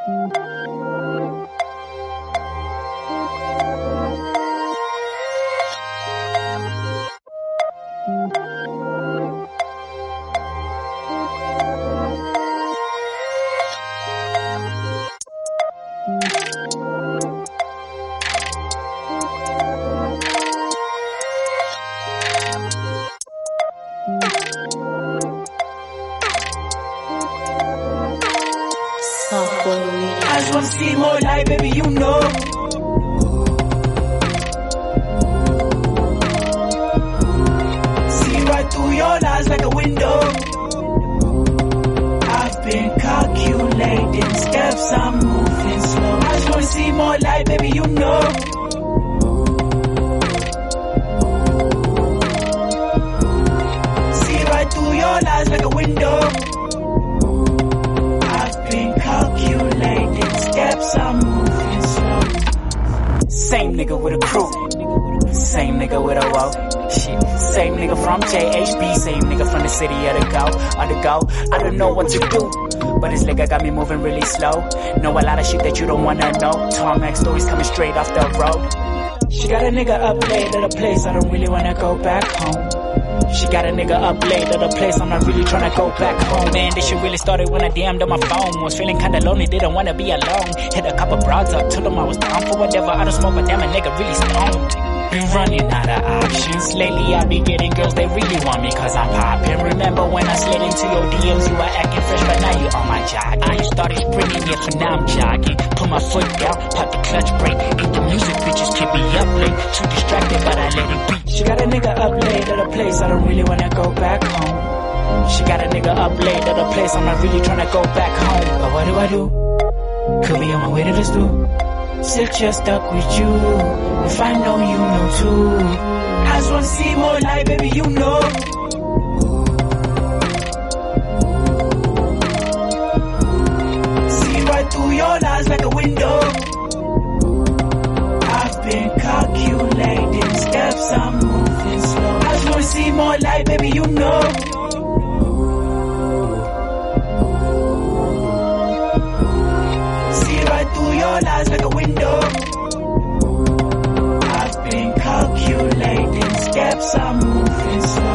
I just wanna see more light, baby, you know. See right through your lies like a window. I've been calculating steps, I'm moving slow. I just wanna see more light, baby, you know. See right through your lies like a window. Calculating steps, I'm moving slow. Same nigga with a crew, same nigga with a woe. Shit, same nigga from JHB, same nigga from the city of the go. I don't know what to do, but this nigga got me moving really slow. Know a lot of shit that you don't wanna know. Tarmac stories coming straight off the road. She got a nigga up late at a place, I don't really wanna go back home. She got a nigga up late at a place, I'm not really tryna go back home. Man, this shit really started when I DM'd on my phone. Was feeling kinda lonely, didn't wanna be alone. Hit a couple broads up, told them I was down for whatever. I don't smoke, but damn, a nigga really stoned. Been running out of options. Lately I be getting girls, they really want me cause I'm poppin'. Remember when I slid into your DMs, you were acting fresh, but now you on my jock. I ain't started sprinting yet, for now I'm jogging. Put my foot down, pop the clutch brake. Hit the music, bitches keep me up late. Too distracted, but I let it be. She got a nigga up late at a place, I don't really wanna go back home. She got a nigga up late at a place, I'm not really tryna go back home. But what do? Could be on my way to the stool. Still just stuck with you. If I know you know too. I just wanna see more light, baby, you know. See right through your lies like a window. I've been calculating steps, I'm moving slow. I just wanna see more light, baby, you know. See right through your lies like a window. I've been calculating steps, I'm moving slow.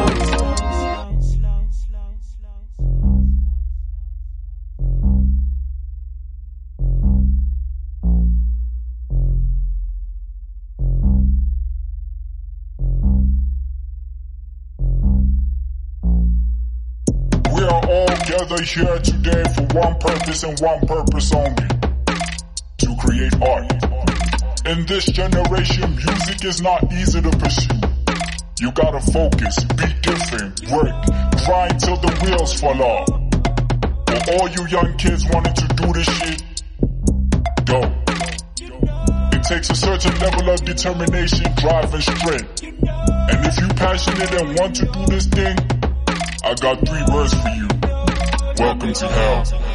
We are all gathered here today for one purpose and one purpose only. To create art. In this generation, music is not easy to pursue. You gotta focus, be different, work, grind till the wheels fall off. For all you young kids wanting to do this shit, go. It takes a certain level of determination, drive and strength. And if you passionate and want to do this thing, I got 3 words for you. Welcome to hell.